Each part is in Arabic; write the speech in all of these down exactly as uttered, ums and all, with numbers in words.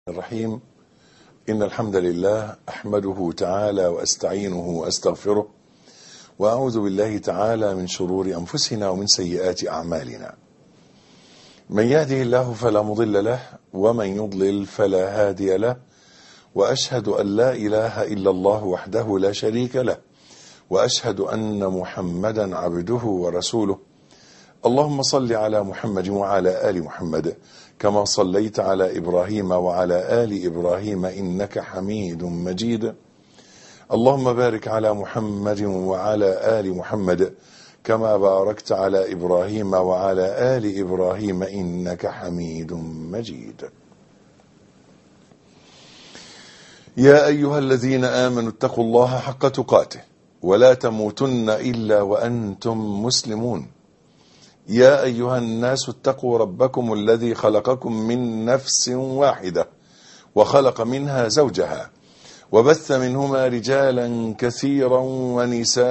الرحيم. إن الحمد لله أحمده تعالى وأستعينه وأستغفره وأعوذ بالله تعالى من شرور أنفسنا ومن سيئات أعمالنا. من يهده الله فلا مضل له ومن يضلل فلا هادي له، وأشهد أن لا إله إلا الله وحده لا شريك له، وأشهد أن محمدا عبده ورسوله. اللهم صل على محمد وعلى آل محمد كما صليت على إبراهيم وعلى آل إبراهيم إنك حميد مجيد. اللهم بارك على محمد وعلى آل محمد كما باركت على إبراهيم وعلى آل إبراهيم إنك حميد مجيد. يا أيها الذين آمنوا اتقوا الله حق تقاته ولا تموتن إلا وأنتم مسلمون. يا أيها الناس اتقوا ربكم الذي خلقكم من نفس واحدة وخلق منها زوجها وبث منهما رجالا كثيرا ونساء،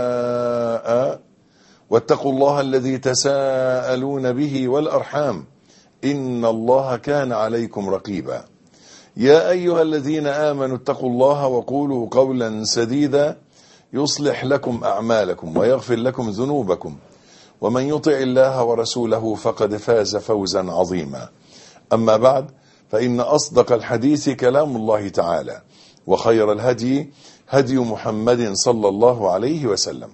واتقوا الله الذي تساءلون به والأرحام إن الله كان عليكم رقيبا. يا أيها الذين آمنوا اتقوا الله وقولوا قولا سديدا يصلح لكم أعمالكم ويغفر لكم ذنوبكم، ومن يطع الله ورسوله فقد فاز فوزا عظيما. أما بعد، فإن أصدق الحديث كلام الله تعالى، وخير الهدي هدي محمد صلى الله عليه وسلم،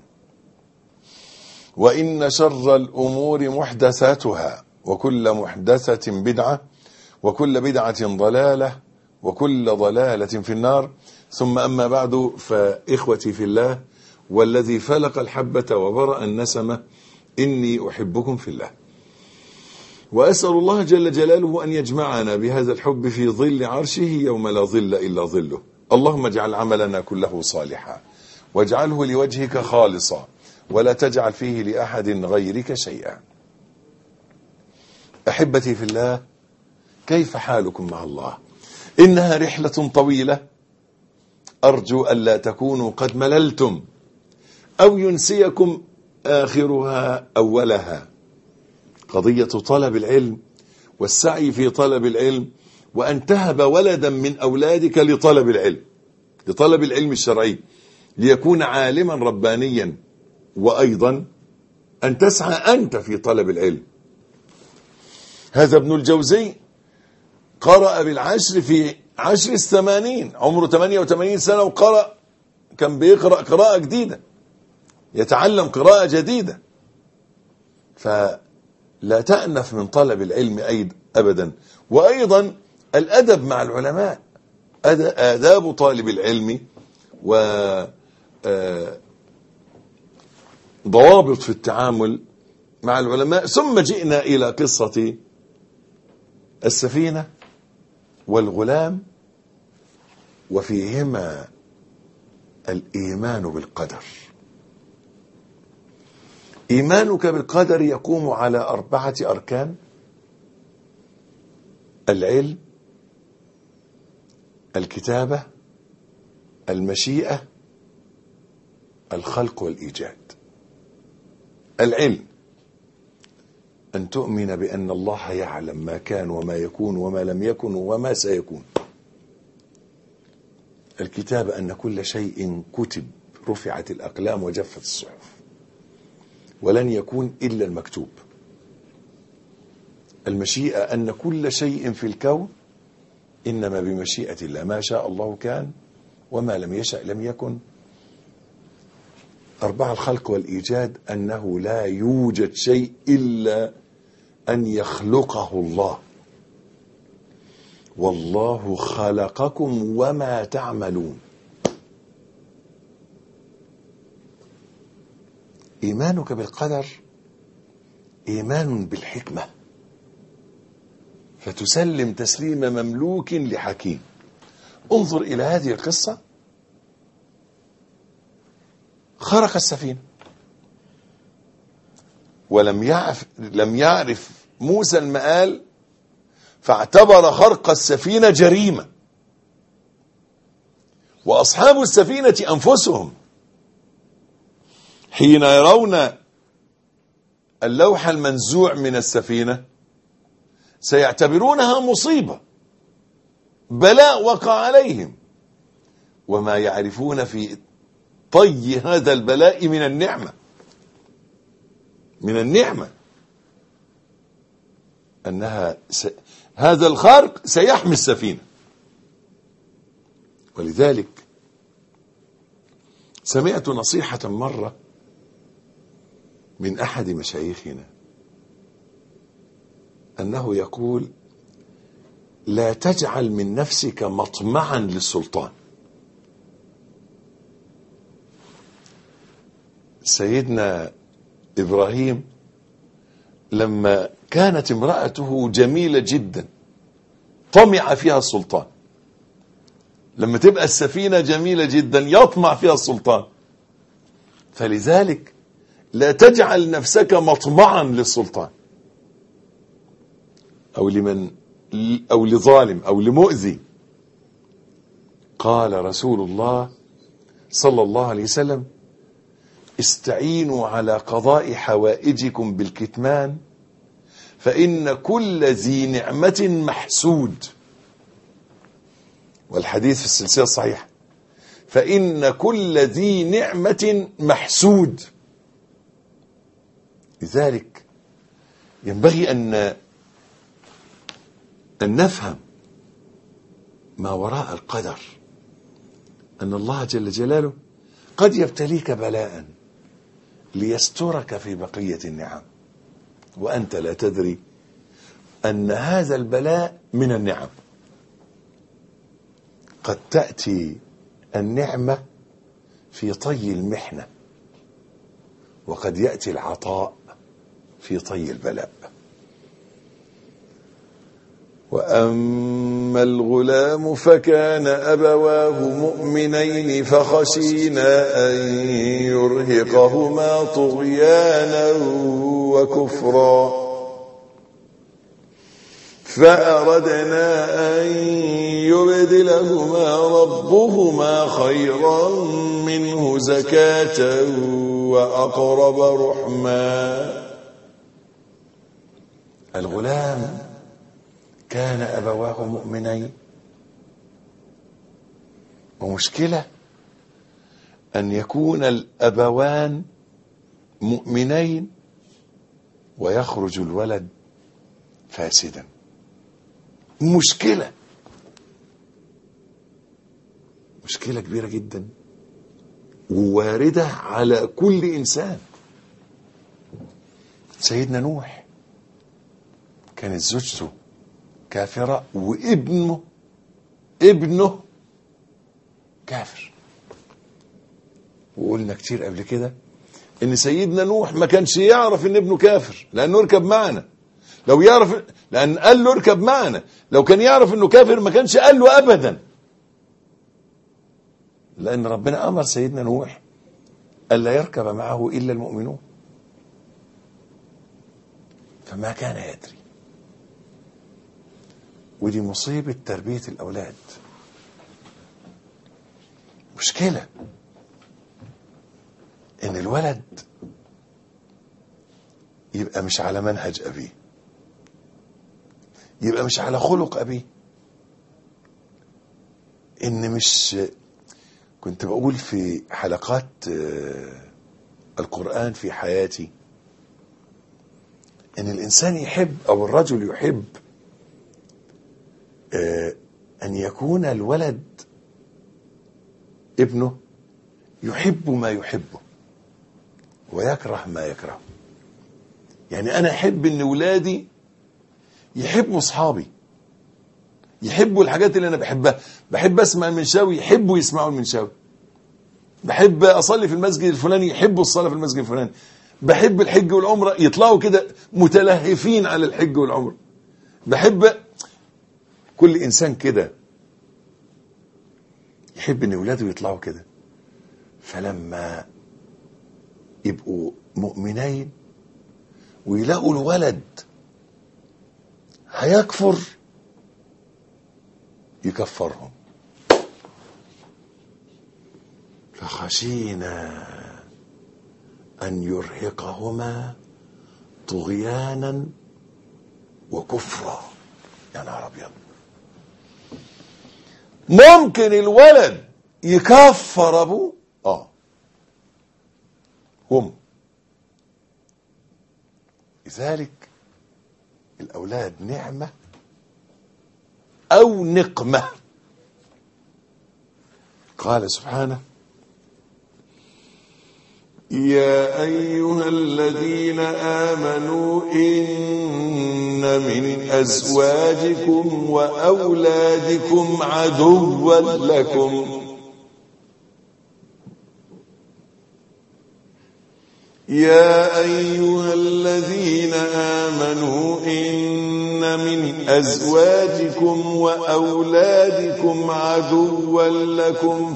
وإن شر الأمور محدثاتها، وكل محدثة بدعة، وكل بدعة ضلالة، وكل ضلالة في النار. ثم أما بعد، فإخوتي في الله والذي فلق الحبة وبرأ النسمة، إني أحبكم في الله، وأسأل الله جل جلاله أن يجمعنا بهذا الحب في ظل عرشه يوم لا ظل إلا ظله. اللهم اجعل عملنا كله صالحا واجعله لوجهك خالصا ولا تجعل فيه لأحد غيرك شيئا. أحبتي في الله، كيف حالكم مع الله؟ إنها رحلة طويلة، أرجو ألا تكونوا قد مللتم أو ينسيكم آخرها أولها. قضية طلب العلم والسعي في طلب العلم، وأن تهب ولدا من أولادك لطلب العلم، لطلب العلم الشرعي ليكون عالما ربانيا، وأيضا أن تسعى أنت في طلب العلم. هذا ابن الجوزي قرأ بالعشر في عشر الثمانين، عمره ثمانية وثمانين سنة، وقرأ، كان بيقرأ قراءة جديدة، يتعلم قراءة جديدة. فلا تأنف من طلب العلم أيضا أبدا. وأيضا الأدب مع العلماء، آداب طالب العلم وضوابط في التعامل مع العلماء. ثم جئنا إلى قصة السفينة والغلام، وفيهما الإيمان بالقدر. إيمانك بالقدر يقوم على أربعة أركان: العلم، الكتابة، المشيئة، الخلق والإيجاد. العلم، أن تؤمن بأن الله يعلم ما كان وما يكون وما لم يكن وما سيكون. الكتابة، أن كل شيء كتب، رفعت الأقلام وجفت الصحف، ولن يكون إلا المكتوب. المشيئة، أن كل شيء في الكون إنما بمشيئة الله، ما شاء الله كان وما لم يشأ لم يكن. أربعة، الخلق والإيجاد، أنه لا يوجد شيء إلا أن يخلقه الله، والله خلقكم وما تعملون. إيمانك بالقدر إيمان بالحكمة، فتسلم تسليم مملوك لحكيم. انظر إلى هذه القصة. خرق السفينة، ولم يعرف لم يعرف موسى المآل، فاعتبر خرق السفينة جريمة. وأصحاب السفينة أنفسهم حين يرون اللوح المنزوع من السفينة سيعتبرونها مصيبة، بلاء وقع عليهم، وما يعرفون في طي هذا البلاء من النعمة من النعمة أنها س... هذا الخارق سيحمي السفينة. ولذلك سمعت نصيحة مرة من أحد مشايخنا أنه يقول: لا تجعل من نفسك مطمعا للسلطان. سيدنا إبراهيم لما كانت امرأته جميلة جدا طمع فيها السلطان، لما تبقى السفينة جميلة جدا يطمع فيها السلطان. فلذلك لا تجعل نفسك مطمعا للسلطان أو لمن أو لظالم أو لمؤذي. قال رسول الله صلى الله عليه وسلم: استعينوا على قضاء حوائجكم بالكتمان فإن كل ذي نعمة محسود. والحديث في السلسلة الصحيحة: فإن كل ذي نعمة محسود. لذلك ينبغي أن أن نفهم ما وراء القدر، أن الله جل جلاله قد يبتليك بلاء ليسترك في بقية النعم، وأنت لا تدري أن هذا البلاء من النعم. قد تأتي النعمة في طي المحنة، وقد يأتي العطاء في طي البلاء. وأما الغلام فكان أبواه مؤمنين فخشينا أن يرهقهما طغيانا وكفرا فأردنا أن يبدلهما ربهما خيرا منه زكاة وأقرب رحما. الغلام كان أبواه مؤمنين، ومشكلة أن يكون الأبوان مؤمنين ويخرج الولد فاسدا. مشكلة مشكلة كبيرة جدا وواردة على كل إنسان. سيدنا نوح كانت زوجته كافرة وابنه ابنه كافر. وقلنا كتير قبل كده ان سيدنا نوح ما كانش يعرف ان ابنه كافر لانه يركب معنا. لو يعرف، لان قال له اركب معنا، لو كان يعرف انه كافر ما كانش قال له ابدا، لان ربنا امر سيدنا نوح الا يركب معه الا المؤمنون، فما كان يدري. ودي مصيبة تربية الأولاد. مشكلة إن الولد يبقى مش على منهج أبيه، يبقى مش على خلق أبيه. إن مش كنت بقول في حلقات القرآن في حياتي إن الإنسان يحب أو الرجل يحب أن يكون الولد ابنه يحب ما يحبه ويكره ما يكرهه. يعني أنا أحب أن ولادي يحبوا أصحابي، يحبوا الحاجات اللي أنا بحبها. بحب أسمع المنشاوي يحبوا يسمعوا المنشاوي، بحب أصلي في المسجد الفلاني يحبوا الصلاة في المسجد الفلاني، بحب الحج والعمرة يطلعوا كده متلهفين على الحج والعمرة. بحب كل إنسان كده يحب أن أولاده يطلعوا كده. فلما يبقوا مؤمنين ويلاقوا الولد هيكفر يكفرهم. فخشينا أن يرهقهما طغيانا وكفرا. يا نهار أبيض. ممكن الولد يكفر ابوه، اه هم. لذلك الاولاد نعمة او نقمة. قال سبحانه: يا أيها الذين آمنوا إن من أزواجكم وأولادكم عدوا لكم يا أيها الذين آمنوا إن من أزواجكم وأولادكم عدوا لكم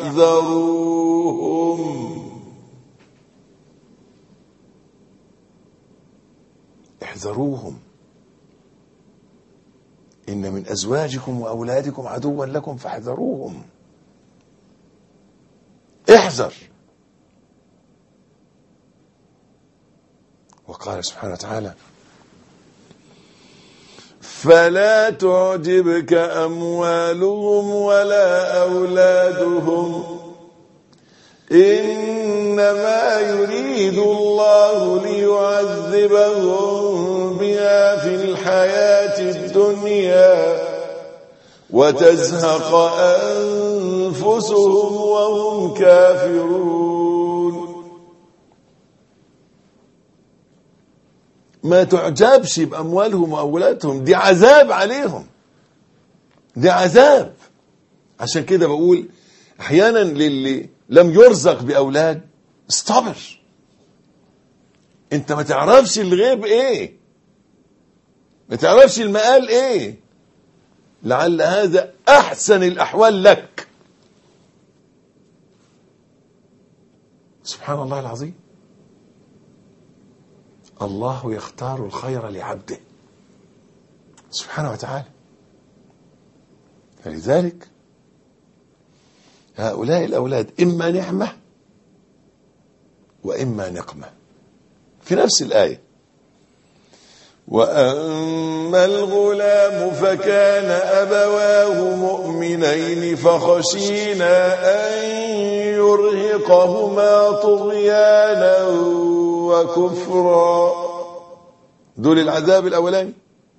فاحذروهم. احذروهم. إن من أزواجكم وأولادكم عدوا لكم فاحذروهم. احذر. وقال سبحانه وتعالى: فلا تعجبك أموالهم ولا أولادهم إنما يريد الله ليعذبهم بها في الحياة الدنيا وتزهق أنفسهم وهم كافرون. ما تعجبش بأموالهم وأولادهم، دي عذاب عليهم، دي عذاب. عشان كده بقول أحيانا للي لم يرزق بأولاد استبر. انت ما تعرفش الغيب ايه، ما تعرفش المآل ايه، لعل هذا احسن الاحوال لك. سبحان الله العظيم. الله يختار الخير لعبده سبحانه وتعالى. فلذلك هؤلاء الأولاد إما نعمة وإما نقمة في نفس الآية. وأما الغلام فكان أبواه مؤمنين فخشينا أن يرهقهما طغيانا وكفرا. دول العذاب الأولاني.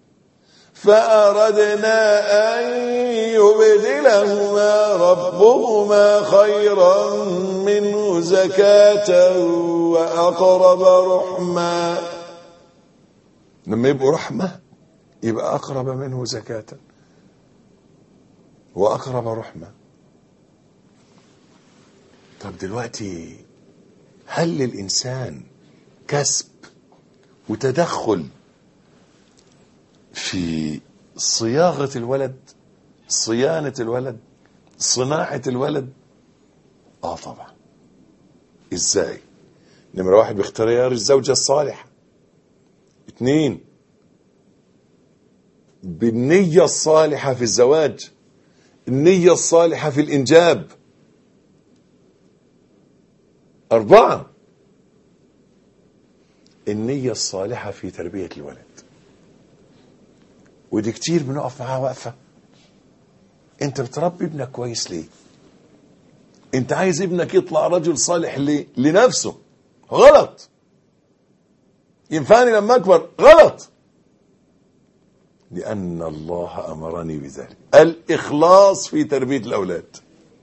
فأردنا أن يبدلهما ربهما خيرا منه زكاة وأقرب رحما. لما يبقوا رحمة يبقى أقرب منه زكاة وأقرب رحمة. طب دلوقتي هل للإنسان كسب وتدخل في صياغة الولد، صيانة الولد، صناعة الولد؟ آه طبعا. إزاي؟ نمرة واحد باختيار الزوجة الصالحة. اثنين بالنية الصالحة في الزواج، النية الصالحة في الإنجاب. أربعة النية الصالحة في تربية الولد. ودي كتير بنقف معاها وقفة. انت بتربي ابنك كويس ليه؟ انت عايز ابنك يطلع رجل صالح ليه؟ لنفسه. غلط. ينفعني لما اكبر؟ غلط. لأن الله أمرني بذلك. الإخلاص في تربية الأولاد.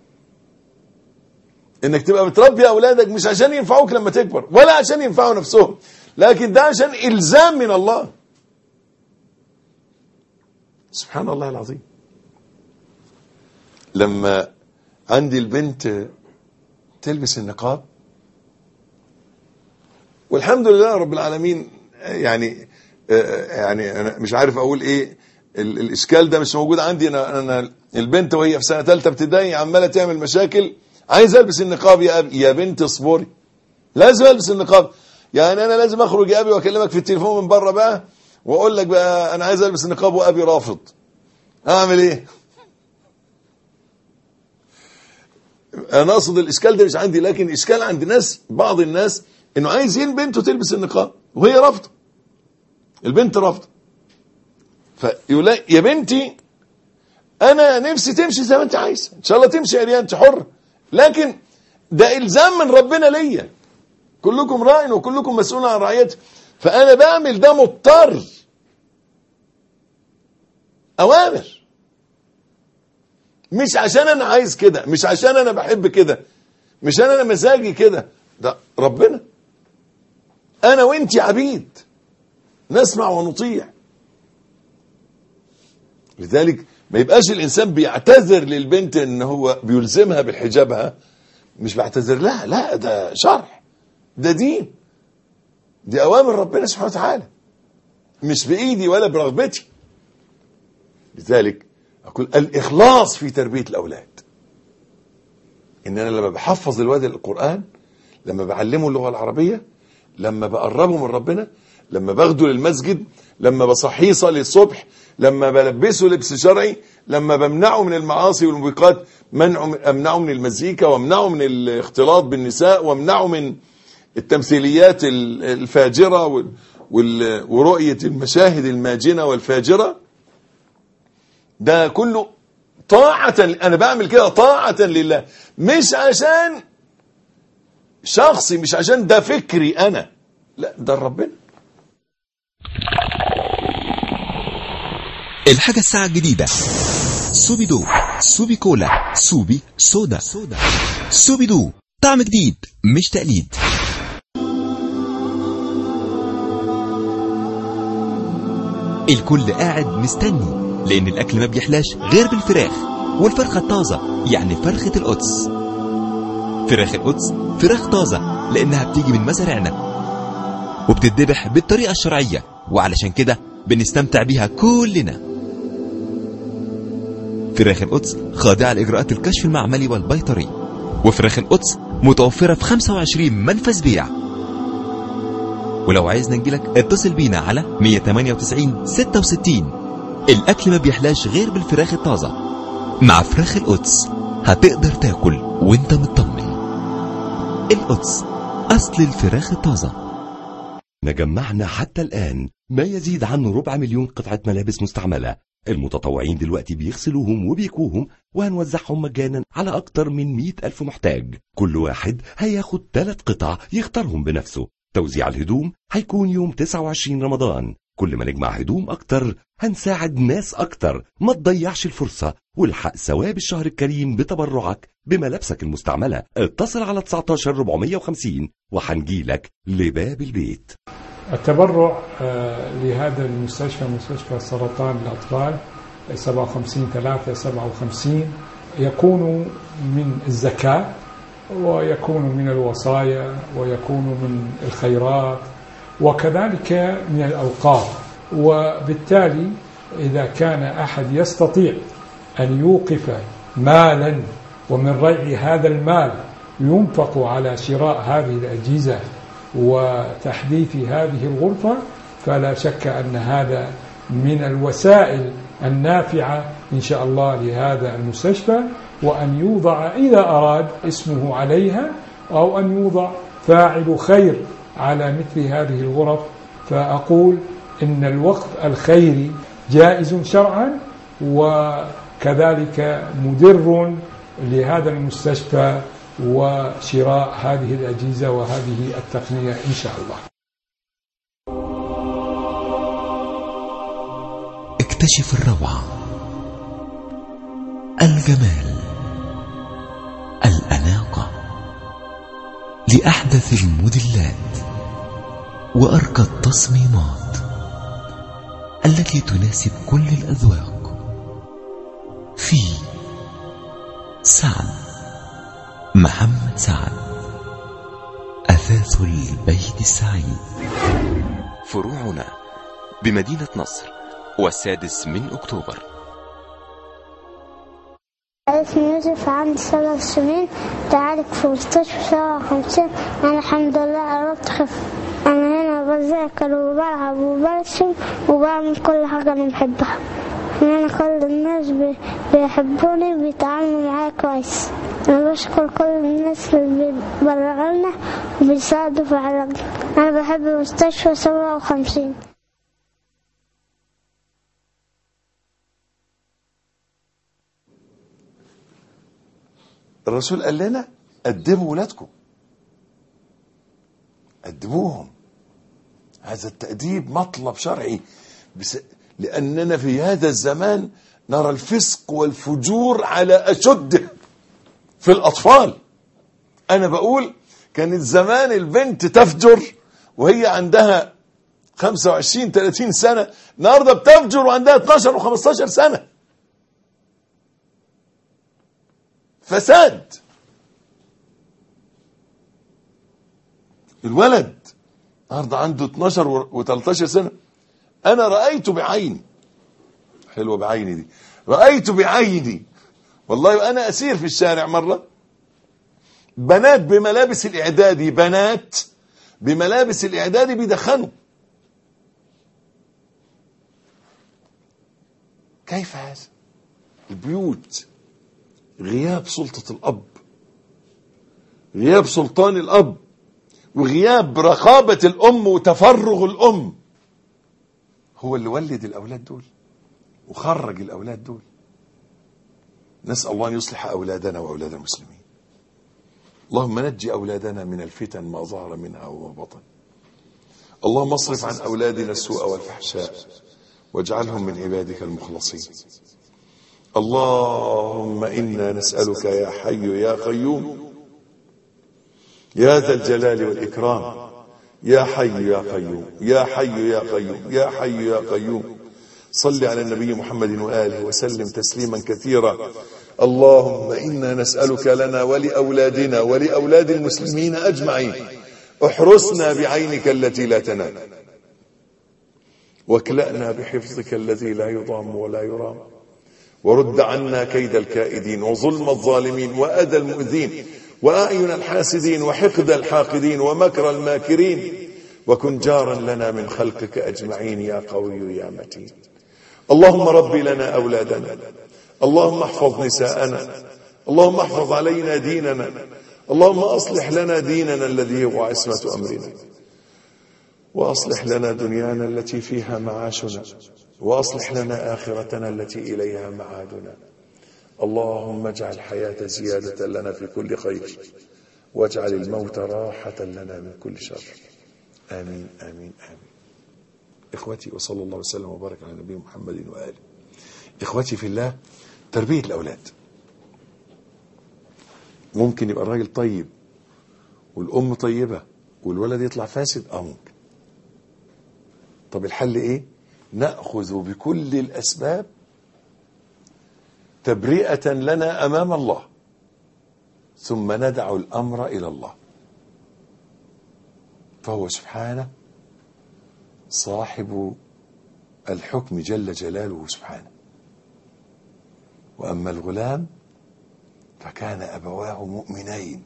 انك تبقى بتربي أولادك مش عشان ينفعوك لما تكبر ولا عشان ينفعوا نفسهم، لكن ده عشان إلزام من الله. سبحان الله العظيم. لما عندي البنت تلبس النقاب، والحمد لله رب العالمين، يعني يعني انا مش عارف اقول ايه، الاشكال ده مش موجود عندي. انا انا البنت وهي في سنه ثالثه ابتدائي عماله تعمل مشاكل، عايز البس النقاب. يا ابي يا بنت اصبري، لازم البس النقاب. يعني انا لازم اخرج يا ابي واكلمك في التليفون من بره بقى واقول لك بقى انا عايز البس النقاب وابي رافض، اعمل ايه؟ انا اقصد الاشكال ده مش عندي، لكن اشكال عند ناس، بعض الناس، انه عايزين بنته تلبس النقاب وهي رافضه، البنت رافضه. فيقول يا بنتي انا نفسي تمشي زي ما انت عايز، ان شاء الله تمشي عريان انت حر، لكن ده الزام من ربنا ليا، كلكم راع وكلكم مسؤول عن رعيته، فانا بعمل ده مضطر، اوامر، مش عشان انا عايز كده، مش عشان انا بحب كده، مش انا مزاجي كده، ده ربنا. انا وانت عبيد نسمع ونطيع. لذلك ما يبقاش الانسان بيعتذر للبنت ان هو بيلزمها بالحجابها، مش بعتذر لها، لا ده شرع، ده دين، دي اوامر ربنا سبحانه وتعالى، مش بايدي ولا برغبتي. لذلك اقول الاخلاص في تربية الاولاد، ان انا لما بحفظ الواد القرآن، لما بعلمه اللغة العربية، لما بقربه من ربنا، لما باخده للمسجد، لما بصحيه يصلي الصبح، لما بلبسه لبس شرعي، لما بمنعه من المعاصي والموبقات، منعه امنعه من المزيكا، وامنعه من الاختلاط بالنساء، وامنعه من التمثيليات الفاجرة ورؤية المشاهد الماجنة والفاجرة، ده كله طاعة. انا بعمل كده طاعة لله، مش عشان شخصي، مش عشان ده فكري انا، لا ده ربنا. الحاجة الساعة الجديدة سوبي دو، سوبي كولا، سوبي سودا. سوبي دو طعم جديد مش تقليد. الكل قاعد مستني، لان الاكل ما بيحلاش غير بالفراخ، والفرخة الطازة يعني فرخة القدس. فراخ القدس فراخ طازة لانها بتيجي من مزارعنا وبتتذبح بالطريقة الشرعية، وعلشان كده بنستمتع بيها كلنا. فراخ القدس خاضعة لإجراءات الكشف المعملي والبيطري، وفراخ القدس متوفرة في خمسة وعشرين منفذ بيع. ولو عايزنا نجيلك اتصل بينا على مية وتمانية وتسعين ستة وستين. الأكل ما بيحلاش غير بالفراخ الطازة. مع فراخ القدس هتقدر تاكل وانت مطمن. القدس أصل الفراخ الطازة. جمعنا حتى الآن ما يزيد عن ربع مليون قطعة ملابس مستعملة. المتطوعين دلوقتي بيغسلوهم وبيكوهم، وهنوزعهم مجانا على أكتر من مئة ألف محتاج. كل واحد هياخد ثلاث قطع يختارهم بنفسه. توزيع الهدوم هيكون يوم تسعة وعشرين رمضان. كل ما نجمع هدوم أكتر هنساعد ناس أكتر. ما تضيعش الفرصة والحق ثواب الشهر الكريم بتبرعك بملابسك المستعملة. اتصل على تسعتاشر أربعمية وخمسين وحنجيلك لباب البيت. التبرع لهذا المستشفى، مستشفى سرطان الأطفال سبعة وخمسين ثلاثة سبعة وخمسين، يكون من الزكاة، ويكون من الوصايا، ويكون من الخيرات، وكذلك من الأوقاف. وبالتالي إذا كان أحد يستطيع أن يوقف مالا ومن ريع هذا المال ينفق على شراء هذه الأجهزة وتحديث هذه الغرفة، فلا شك أن هذا من الوسائل النافعة إن شاء الله لهذا المستشفى، وأن يوضع إذا أراد اسمه عليها، أو أن يوضع فاعل خير على مثل هذه الغرف. فأقول إن الوقف الخيري جائز شرعا، وكذلك مدر لهذا المستشفى وشراء هذه الأجهزة وهذه التقنية إن شاء الله. اكتشف الروعة، الجمال، الأناقة لأحدث الموديلات وأرقى التصميمات التي تناسب كل الأذواق. في سعد محمد سعد، أثاث البيت السعيد. فروعنا بمدينة نصر والسادس من أكتوبر. اسمي يوسف، عندي سبع سنين، تعالج في مستشفى سبعة وخمسين. أنا الحمد لله قربت خف. أنا هنا بذاكر وبلعب وبرسم وبعمل كل حاجة أنا بحبها. أنا كل الناس بيحبوني وبيتعاملوا معايا كويس. أنا بشكر كل الناس اللي بيبرعوا لنا وبيساعدوا في علاجنا. أنا بحب مستشفى سبعة وخمسين. الرسول قال لنا أدبوا ولادكم، أدبوهم. هذا التأديب مطلب شرعي، بس لأننا في هذا الزمان نرى الفسق والفجور على أشده في الأطفال. أنا بقول كانت زمان البنت تفجر وهي عندها خمسة وعشرين ثلاثين سنة، النهارده بتفجر وعندها اثناشر وخمستاشر سنة. فساد. الولد النهارده عنده اثناشر وثلاثة عشر سنة. أنا رأيت بعيني، حلوة بعيني دي، رأيت بعيني والله، وأنا أسير في الشارع مرة بنات بملابس الإعدادي، بنات بملابس الإعدادي بيدخنوا. كيف هذا؟ البيوت غياب سلطة الأب، غياب سلطان الأب، وغياب رقابة الأم وتفرغ الأم هو اللي ولد الأولاد دول وخرج الأولاد دول. نسأل الله أن يصلح أولادنا وأولاد المسلمين. اللهم نجي أولادنا من الفتن ما ظهر منها وما بطن. اللهم اصرف عن أولادنا السوء والفحشاء واجعلهم من عبادك المخلصين. اللهم إنا نسألك يا حي يا قيوم يا ذا الجلال والإكرام، يا حي يا قيوم يا حي يا قيوم يا حي يا قيوم، صل على النبي محمد وآله وسلم تسليما كثيرا. اللهم إنا نسألك لنا ولأولادنا ولأولاد المسلمين أجمعين، احرسنا بعينك التي لا تنام، واكلأنا بحفظك الذي لا يضام ولا يرام، ورد عنا كيد الكائدين وظلم الظالمين وأذى المؤذين وأعين الحاسدين وحقد الحاقدين ومكر الماكرين، وكن جارا لنا من خلقك أجمعين يا قوي يا متين. اللهم رب لنا أولادنا، اللهم احفظ نساءنا، اللهم احفظ علينا ديننا، اللهم أصلح لنا ديننا الذي هو عصمة أمرنا، وأصلح لنا دنيانا التي فيها معاشنا، وأصلح لنا آخرتنا التي إليها معادنا. اللهم اجعل الحياة زيادة لنا في كل خير، واجعل الموت راحة لنا من كل شر. آمين آمين آمين. إخوتي، وصلى الله وسلم وبارك على نبي محمد وآله. إخوتي في الله، تربية الأولاد. ممكن يبقى الراجل طيب والأم طيبة والولد يطلع فاسد، اه ممكن. طب الحل ايه؟ نأخذ بكل الأسباب تبرئة لنا أمام الله، ثم ندع الأمر إلى الله، فهو سبحانه صاحب الحكم جل جلاله سبحانه. وأما الغلام فكان أبواه مؤمنين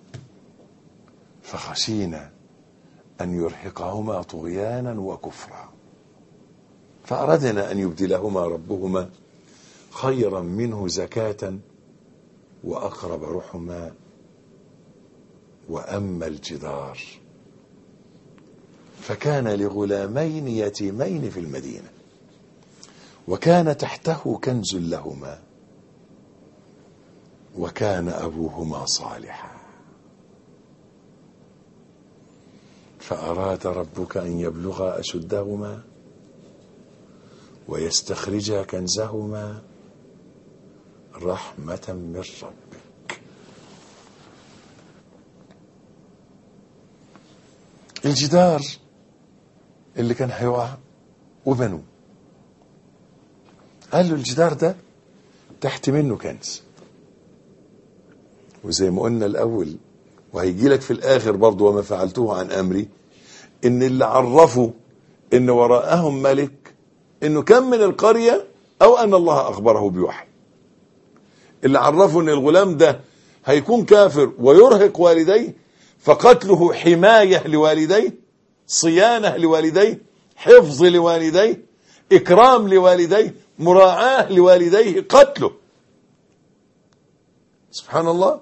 فخشينا أن يرهقهما طغيانا وكفرا، فأردنا أن يبدلهما ربهما خيرا منه زكاة وأقرب رحما. وأما الجدار فكان لغلامين يتيمين في المدينة وكان تحته كنز لهما وكان أبوهما صالحا، فأراد ربك أن يبلغا أشدهما ويستخرجا كنزهما رحمة من ربك. الجدار اللي كان هيقع وبنوه، قال له الجدار ده تحت منه كنز، وزي ما قلنا الأول وهيجي لك في الآخر برضو وما فعلته عن أمري، إن اللي عرفوا إن وراءهم ملك إنه كم من القرية أو أن الله أخبره بوحي. اللي عرفوا إن الغلام ده هيكون كافر ويرهق والديه، فقتله حماية لوالديه، صيانة لوالديه، حفظ لوالديه، إكرام لوالديه، مراعاة لوالديه، قتله. سبحان الله.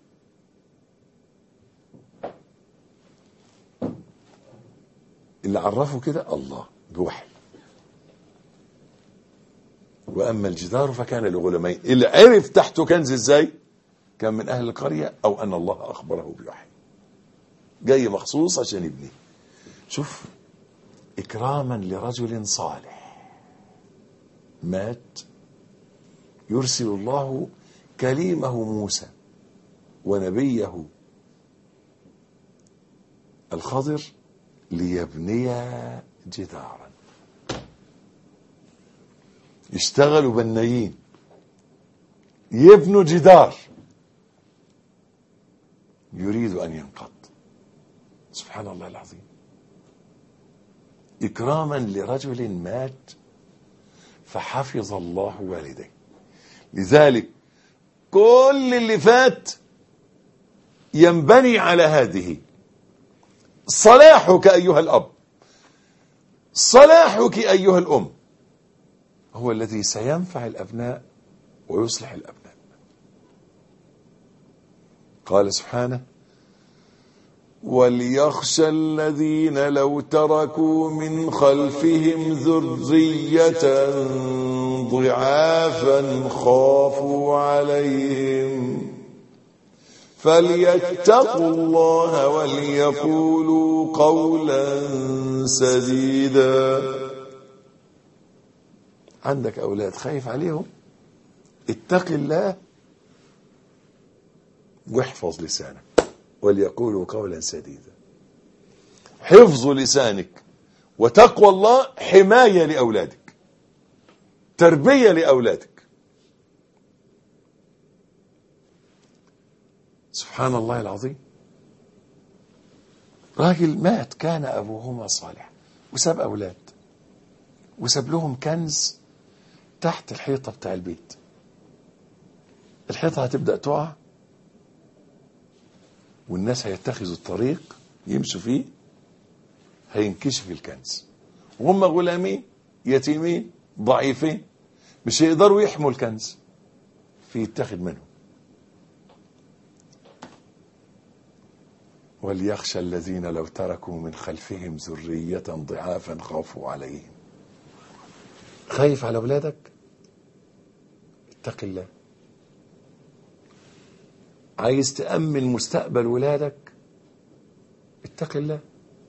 اللي عرفوا كده الله بوحي. وأما الجدار فكان لغلامين. اللي عرف تحته كنز ازاي؟ كان من أهل القرية أو أن الله أخبره بوحي، جاي مخصوص عشان يبني. شوف، إكراما لرجل صالح مات، يرسل الله كليمه موسى ونبيه الخضر ليبني جدارا. يشتغلوا بنايين يبنوا جدار يريد أن ينقض. سبحان الله العظيم، إكراما لرجل مات فحفظ الله والديه. لذلك كل اللي فات ينبني على هذه. صلاحك أيها الأب، صلاحك أيها الأم، هو الذي سينفع الأبناء ويصلح الأبناء. قال سبحانه: وليخشى الذين لو تركوا من خلفهم ذرية ضعافا خافوا عليهم فليتقوا الله وليقولوا قولا سديدا. عندك أولاد خايف عليهم، اتق الله واحفظ لسانك وليقولوا قولا سديدا. حفظ لسانك وتقوى الله حماية لأولادك، تربية لأولادك. سبحان الله العظيم. راجل مات كان أبوهما صالح وساب أولاد، وساب لهم كنز تحت الحيطة بتاع البيت. الحيطة هتبدأ تقع والناس هيتخذوا الطريق يمشوا فيه، هينكشف الكنز، وهم غلامين يتيمين ضعيفين مش هيقدروا يحموا الكنز فيتخذ منهم. وليخشى الذين لو تركوا من خلفهم ذرية ضعافا خافوا عليهم. خايف على أولادك؟ اتق الله. عايز تأمن مستقبل ولادك؟ اتق الله.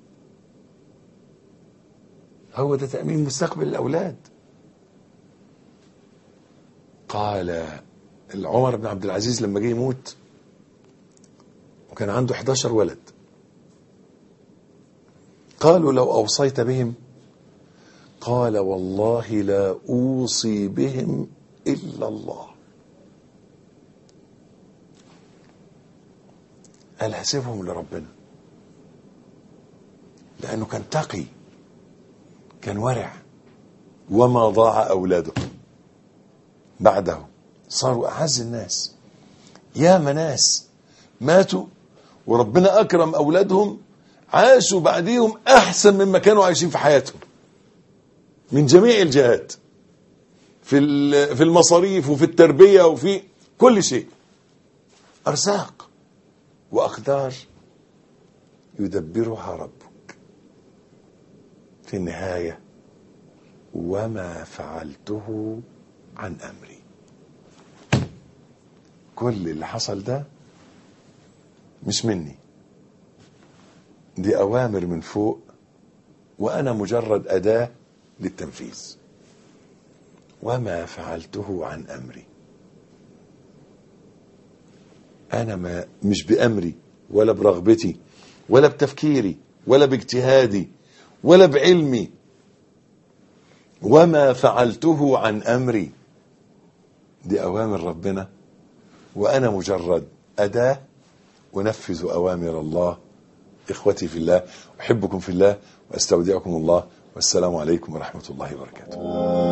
هو ده تأمين مستقبل الأولاد. قال عمر بن عبد العزيز لما جه يموت وكان عنده إحدى عشر ولد، قالوا لو أوصيت بهم؟ قال والله لا أوصي بهم إلا الله. قال هسيبهم لربنا، لأنه كان تقي، كان ورع، وما ضاع أولاده بعده، صاروا أعز الناس. يا مناس ماتوا وربنا أكرم أولادهم، عاشوا بعديهم أحسن مما كانوا عايشين في حياتهم من جميع الجهات، في في المصاريف وفي التربية وفي كل شيء. أرزاق وأقدار يدبرها ربك. في النهاية وما فعلته عن أمري. كل اللي حصل ده مش مني، دي أوامر من فوق وأنا مجرد أداة للتنفيذ. وما فعلته عن أمري. أنا ما مش بأمري ولا برغبتي ولا بتفكيري ولا باجتهادي ولا بعلمي. وما فعلته عن أمري، دي أوامر ربنا وأنا مجرد أداة أنفذ أوامر الله. إخوتي في الله، أحبكم في الله وأستودعكم الله، والسلام عليكم ورحمة الله وبركاته.